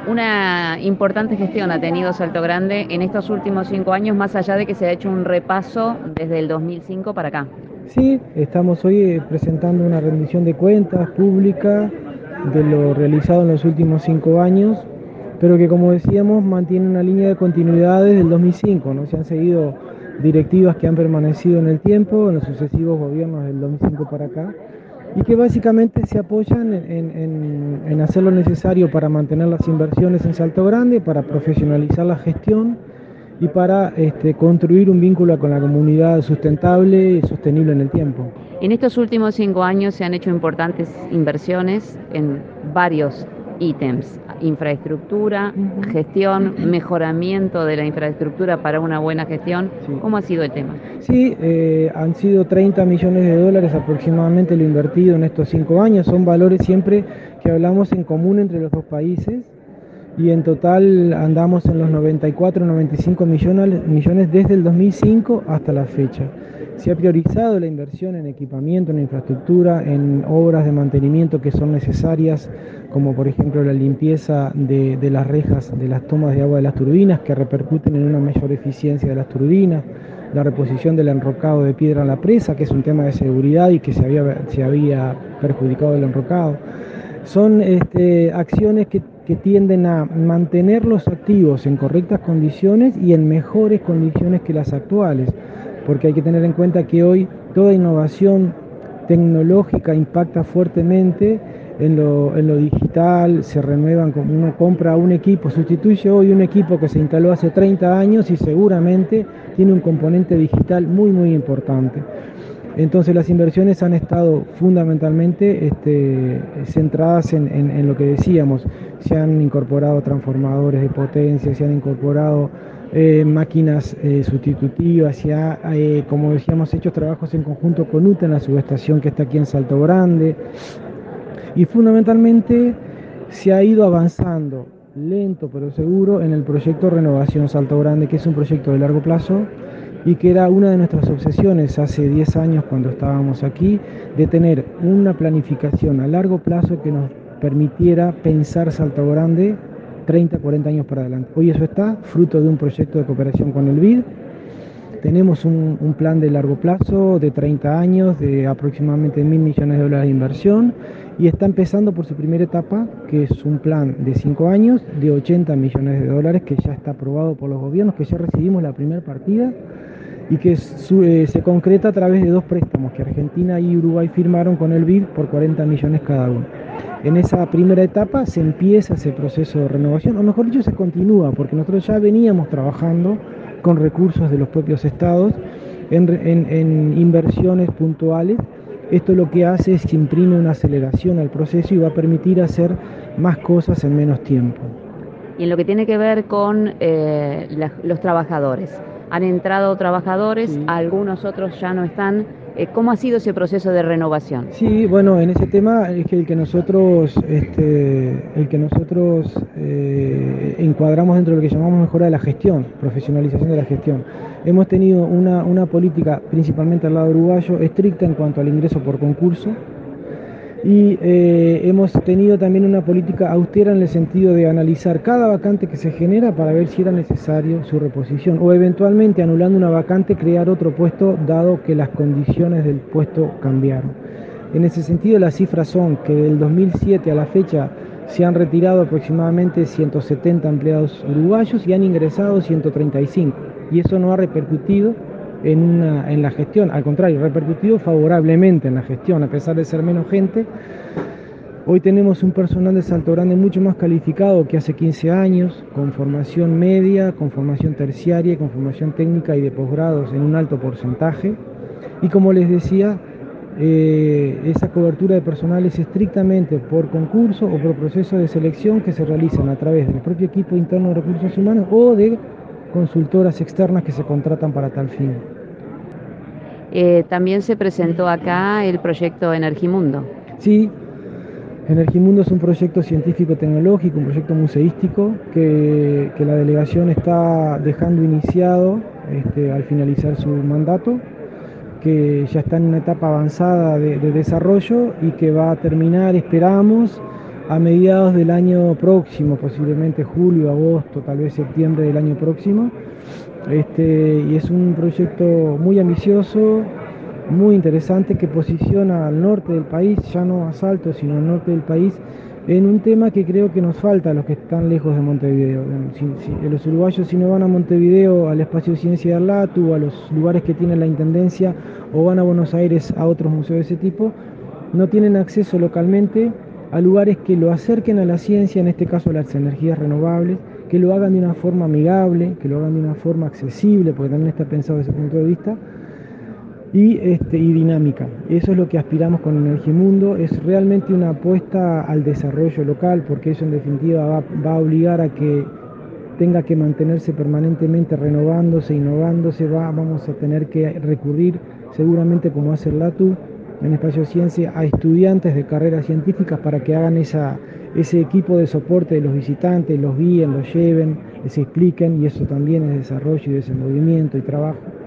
Una importante gestión ha tenido Salto Grande en estos últimos 5 años, más allá de que se ha hecho un repaso desde el 2005 para acá. Sí, estamos hoy presentando una rendición de cuentas pública de lo realizado en los últimos 5 años, pero que, como decíamos, mantiene una línea de continuidad desde el 2005, ¿no? Se han seguido directivas que han permanecido en el tiempo, en los sucesivos gobiernos del 2005 para acá, y que básicamente se apoyan en hacer lo necesario para mantener las inversiones en Salto Grande, para profesionalizar la gestión y para construir un vínculo con la comunidad sustentable y sostenible en el tiempo. En estos últimos 5 años se han hecho importantes inversiones en varios ítems: infraestructura, gestión, mejoramiento de la infraestructura para una buena gestión. Sí. ¿Cómo ha sido el tema? Sí, han sido 30 millones de dólares aproximadamente lo invertido en estos 5 años. Son valores siempre que hablamos en común entre los dos países, y en total andamos en los 94, 95 millones desde el 2005 hasta la fecha. Se ha priorizado la inversión en equipamiento, en infraestructura, en obras de mantenimiento que son necesarias, como por ejemplo la limpieza de las rejas de las tomas de agua de las turbinas, que repercuten en una mayor eficiencia de las turbinas, la reposición del enrocado de piedra en la presa, que es un tema de seguridad y que se había perjudicado el enrocado. Son acciones que tienden a mantener los activos en correctas condiciones y en mejores condiciones que las actuales, porque hay que tener en cuenta que hoy toda innovación tecnológica impacta fuertemente en lo digital. Se renuevan, como uno compra un equipo, sustituye hoy un equipo que se instaló hace 30 años y seguramente tiene un componente digital muy muy importante. Entonces las inversiones han estado fundamentalmente centradas en lo que decíamos. Se han incorporado transformadores de potencia, se han incorporado máquinas sustitutivas, como decíamos, hecho trabajos en conjunto con UTA en la subestación que está aquí en Salto Grande, y fundamentalmente se ha ido avanzando lento pero seguro en el proyecto Renovación Salto Grande, que es un proyecto de largo plazo y que era una de nuestras obsesiones hace 10 años cuando estábamos aquí, de tener una planificación a largo plazo que nos permitiera pensar Salto Grande 30, 40 años para adelante. Hoy eso está, fruto de un proyecto de cooperación con el BID. Tenemos un plan de largo plazo de 30 años, de aproximadamente 1.000 millones de dólares de inversión, y está empezando por su primera etapa, que es un plan de 5 años de 80 millones de dólares, que ya está aprobado por los gobiernos, que ya recibimos la primera partida, y que se concreta a través de 2 préstamos que Argentina y Uruguay firmaron con el BID por 40 millones cada uno. En esa primera etapa se empieza ese proceso de renovación, o mejor dicho, se continúa, porque nosotros ya veníamos trabajando con recursos de los propios estados en inversiones puntuales. Esto lo que hace es que imprime una aceleración al proceso y va a permitir hacer más cosas en menos tiempo. Y en lo que tiene que ver con los trabajadores, han entrado trabajadores, Sí. algunos otros ya no están. ¿Cómo ha sido ese proceso de renovación? Sí, bueno, en ese tema es que el que nosotros encuadramos dentro de lo que llamamos mejora de la gestión, profesionalización de la gestión. Hemos tenido una política, principalmente al lado uruguayo, estricta en cuanto al ingreso por concurso, y hemos tenido también una política austera en el sentido de analizar cada vacante que se genera para ver si era necesario su reposición, o eventualmente, anulando una vacante, crear otro puesto dado que las condiciones del puesto cambiaron. En ese sentido, las cifras son que del 2007 a la fecha se han retirado aproximadamente 170 empleados uruguayos y han ingresado 135, y eso no ha repercutido en la gestión, al contrario, repercutido favorablemente en la gestión, a pesar de ser menos gente. Hoy tenemos un personal de Salto Grande mucho más calificado que hace 15 años, con formación media, con formación terciaria, con formación técnica y de posgrados en un alto porcentaje. Y como les decía, esa cobertura de personal es estrictamente por concurso o por proceso de selección que se realizan a través del propio equipo interno de recursos humanos o de consultoras externas que se contratan para tal fin. También se presentó acá el proyecto Energimundo. Sí, Energimundo es un proyecto científico-tecnológico, un proyecto museístico que la delegación está dejando iniciado al finalizar su mandato, que ya está en una etapa avanzada de desarrollo y que va a terminar, esperamos, a mediados del año próximo, posiblemente julio, agosto, tal vez septiembre del año próximo. Y es un proyecto muy ambicioso, muy interesante, que posiciona al norte del país, ya no a Salto, sino al norte del país, en un tema que creo que nos falta a los que están lejos de Montevideo. Los uruguayos, si no van a Montevideo, al Espacio Ciencia de Arlatu, a los lugares que tiene la Intendencia, o van a Buenos Aires a otros museos de ese tipo, no tienen acceso localmente a lugares que lo acerquen a la ciencia, en este caso a las energías renovables, que lo hagan de una forma amigable, que lo hagan de una forma accesible, porque también está pensado desde ese punto de vista, y dinámica. Eso es lo que aspiramos con Energimundo. Es realmente una apuesta al desarrollo local, porque eso en definitiva va a obligar a que tenga que mantenerse permanentemente renovándose, innovándose. Vamos a tener que recurrir, seguramente como hace el LATU en Espacio Ciencia, a estudiantes de carreras científicas para que hagan ese equipo de soporte de los visitantes, los guíen, los lleven, les expliquen, y eso también es desarrollo y desenvolvimiento y trabajo.